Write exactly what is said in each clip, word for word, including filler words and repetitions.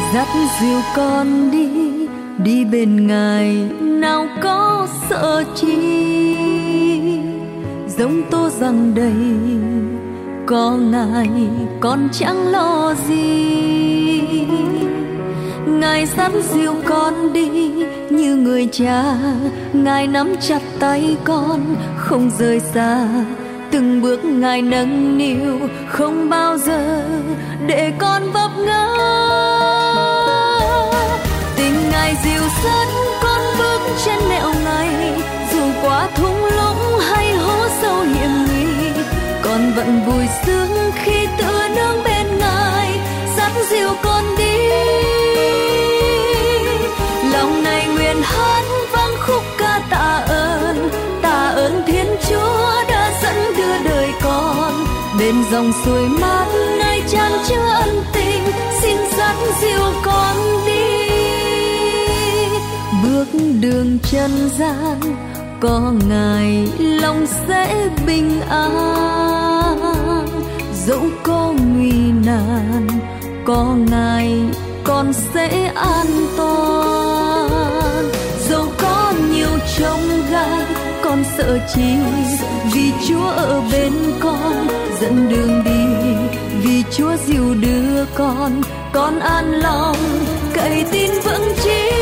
dắt dìu con đi, đi bên Ngài nào có sợ chi. Giống Tô rằng đây có Ngài con chẳng lo gì. Ngài dắt dìu con đi như người cha, Ngài nắm chặt tay con không rời xa. Từng bước Ngài nâng niu không bao giờ để con vấp ngã. Tình Ngài dìu dắt con bước trên nẻo Ngài, dù qua thung lũng hay hố sâu hiểm nguy, con vẫn vui sướng khi tựa nương bên Ngài, dắt dìu con đi. Lòng này nguyện hát vang khúc ca tạ ơn, tạ ơn Thiên Chúa đã dẫn đưa đời con bên dòng suối mát nơi chan chứa ân tình, xin dắt dìu con đi. Bước đường chân gian có Ngài lòng sẽ bình an, dẫu có nguy nan có Ngài con sẽ an toàn. Dẫu có nhiều chông gai con sợ chi, vì Chúa ở bên con dẫn đường đi. Vì Chúa dìu đưa con, con an lòng cậy tin vững chí.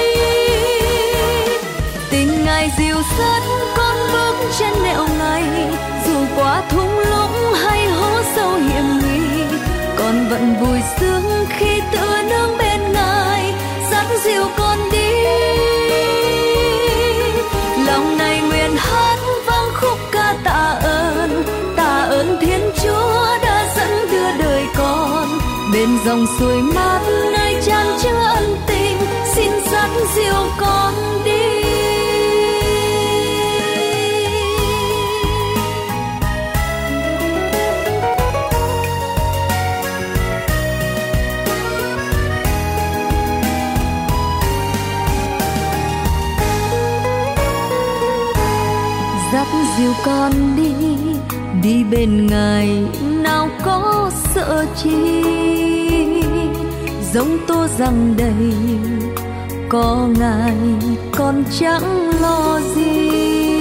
Tình Ngài dìu dắt con bước trên nẻo Ngài, dù qua thung lũng hay hố sâu hiểm nguy, con vẫn vui sướng khi tựa nương bên Ngài, dắt dìu con đi. Lòng này nguyện hát vang khúc ca tạ ơn, tạ ơn Thiên Chúa đã dẫn đưa đời con bên dòng suối mát nơi chan chứa ân tình, xin dắt dìu con đi. Dắt dìu con đi, đi bên Ngài nào có sợ chi. Giống Tô rằng đây có Ngài con chẳng lo gì.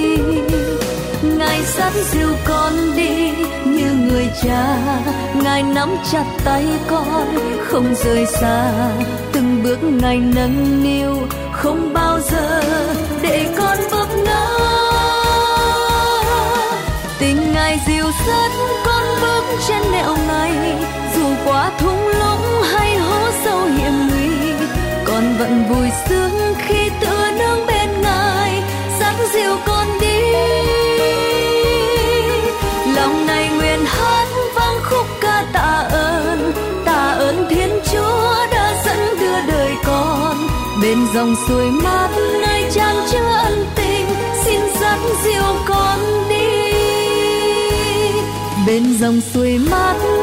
Ngài dắt dìu con đi như người cha, Ngài nắm chặt tay con không rời xa. Từng bước Ngài nâng niu không bao giờ để con vấp ngã. Tình Ngài dìu dắt con bước trên nẻo Ngài, dù qua thung lũng hay hố sâu hiểm nguy, con vẫn vui sướng khi tựa nương bên Ngài, dắt dìu con đi. Lòng này nguyện hát vang khúc ca tạ ơn, tạ ơn Thiên Chúa đã dẫn đưa đời con bên dòng suối mát nơi chan chứa ân tình, xin dắt dìu con đi. Bên dòng suối mát